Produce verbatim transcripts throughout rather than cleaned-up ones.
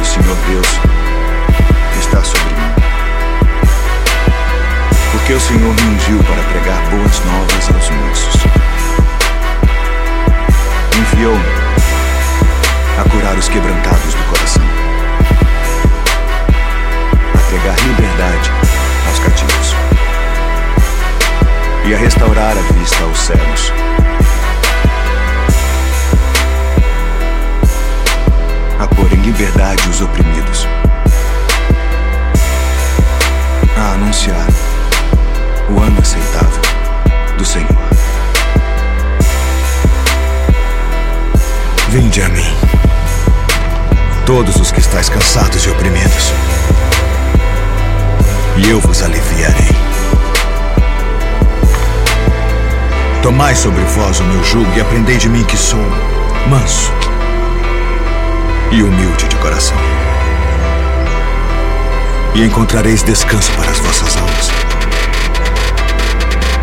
Senhor Deus está sobre mim, porque o Senhor me ungiu para pregar boas novas aos mansos. Enviou-me a curar os quebrantados do coração, a pregar liberdade aos cativos e a restaurar a vista aos cegos, a pôr em liberdade os oprimidos, a anunciar o ano aceitável do Senhor. Vinde a mim, todos os que estáis cansados e oprimidos, e eu vos aliviarei. Tomai sobre vós o meu jugo e aprendei de mim, que sou manso e humilde de coração, e encontrareis descanso para as vossas almas,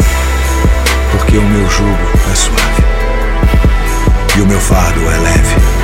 porque o meu jugo é suave e o meu fardo é leve.